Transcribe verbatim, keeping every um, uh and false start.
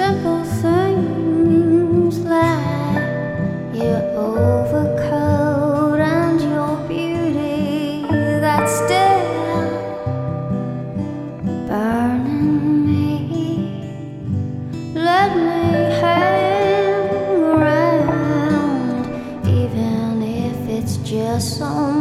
simple things like your overcoat and your beauty that's still burning me. Let me hang around, even if it's just some